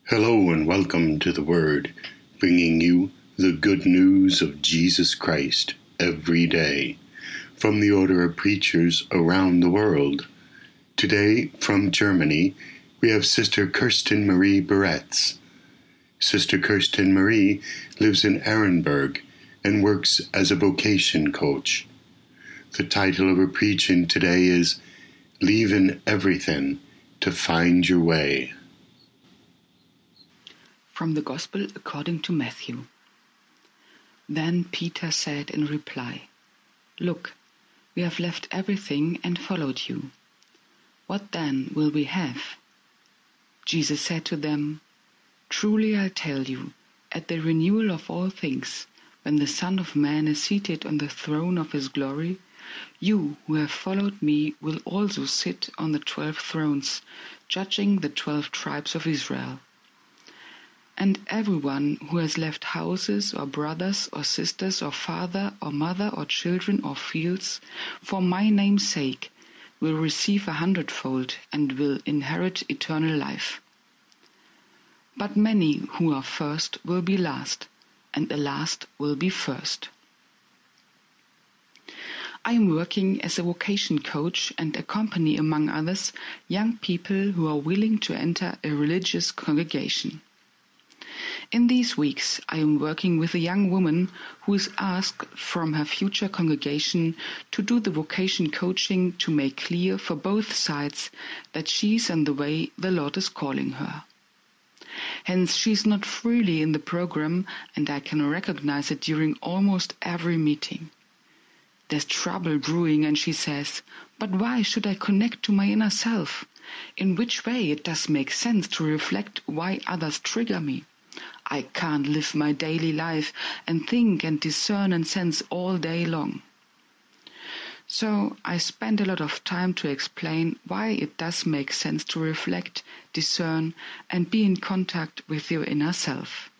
Hello and welcome to the Word, bringing you the good news of Jesus Christ every day from the Order of Preachers around the world. Today, from Germany, we have Sister Kirsten Marie Beretz. Sister Kirsten Marie lives in Ehrenberg and works as a vocation coach. The title of her preaching today is Leaving Everything to Find Your Way. From the Gospel according to Matthew. Then Peter said in reply, "Look, we have left everything and followed you. What then will we have?" Jesus said to them, "Truly I tell you, at the renewal of all things, when the Son of Man is seated on the throne of his glory, you who have followed me will also sit on the 12 thrones, judging the 12 tribes of Israel. And everyone who has left houses or brothers or sisters or father or mother or children or fields for my name's sake will receive 100-fold and will inherit eternal life. But many who are first will be last, and the last will be first." I am working as a vocation coach and accompany, among others, young people who are willing to enter a religious congregation. In these weeks, I am working with a young woman who is asked from her future congregation to do the vocation coaching to make clear for both sides that she's on the way the Lord is calling her. Hence, she's not freely in the program, and I can recognize it during almost every meeting. There's trouble brewing, and she says, "But why should I connect to my inner self? In which way it does make sense to reflect why others trigger me? I can't live my daily life and think and discern and sense all day long." So I spend a lot of time to explain why it does make sense to reflect, discern, and be in contact with your inner self.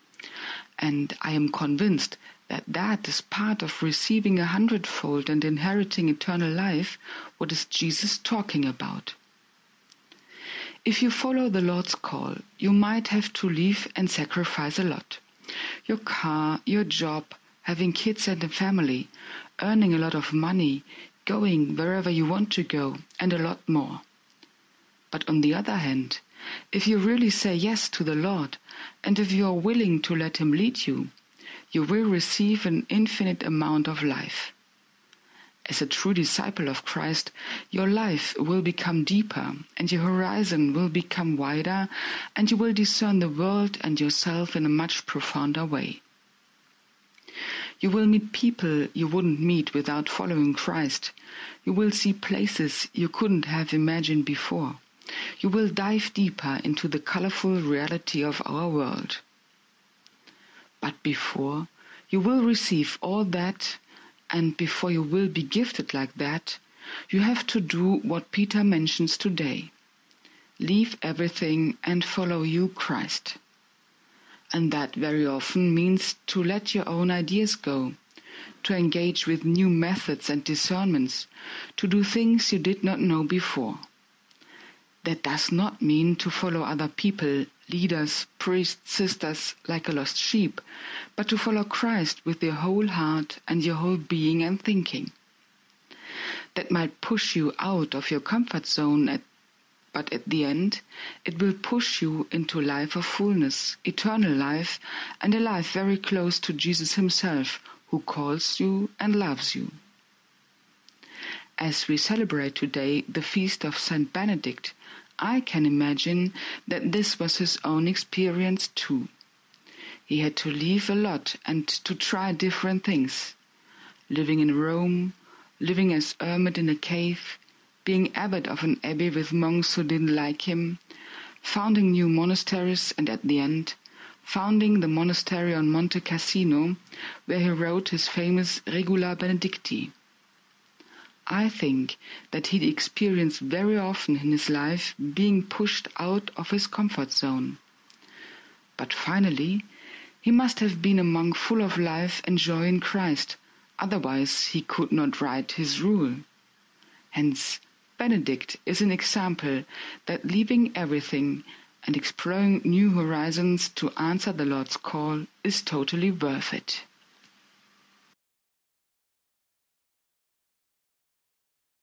And I am convinced that is part of receiving 100-fold and inheriting eternal life, what is Jesus talking about. If you follow the Lord's call, you might have to leave and sacrifice a lot. Your car, your job, having kids and a family, earning a lot of money, going wherever you want to go, and a lot more. But on the other hand, if you really say yes to the Lord, and if you are willing to let Him lead you, you will receive an infinite amount of life. As a true disciple of Christ, your life will become deeper and your horizon will become wider, and you will discern the world and yourself in a much profounder way. You will meet people you wouldn't meet without following Christ. You will see places you couldn't have imagined before. You will dive deeper into the colorful reality of our world. But before you will receive all that, and before you will be gifted like that, you have to do what Peter mentions today. Leave everything and follow you, Christ. And that very often means to let your own ideas go, to engage with new methods and discernments, to do things you did not know before. That does not mean to follow other people, leaders, priests, sisters, like a lost sheep, but to follow Christ with your whole heart and your whole being and thinking. That might push you out of your comfort zone, but at the end, it will push you into a life of fullness, eternal life, and a life very close to Jesus Himself, who calls you and loves you. As we celebrate today the feast of Saint Benedict, I can imagine that this was his own experience too. He had to leave a lot and to try different things. Living in Rome, living as hermit in a cave, being abbot of an abbey with monks who didn't like him, founding new monasteries, and at the end, founding the monastery on Monte Cassino, where he wrote his famous Regula Benedicti. I think that he'd experienced very often in his life being pushed out of his comfort zone. But finally, he must have been a monk full of life and joy in Christ, otherwise he could not write his rule. Hence, Benedict is an example that leaving everything and exploring new horizons to answer the Lord's call is totally worth it.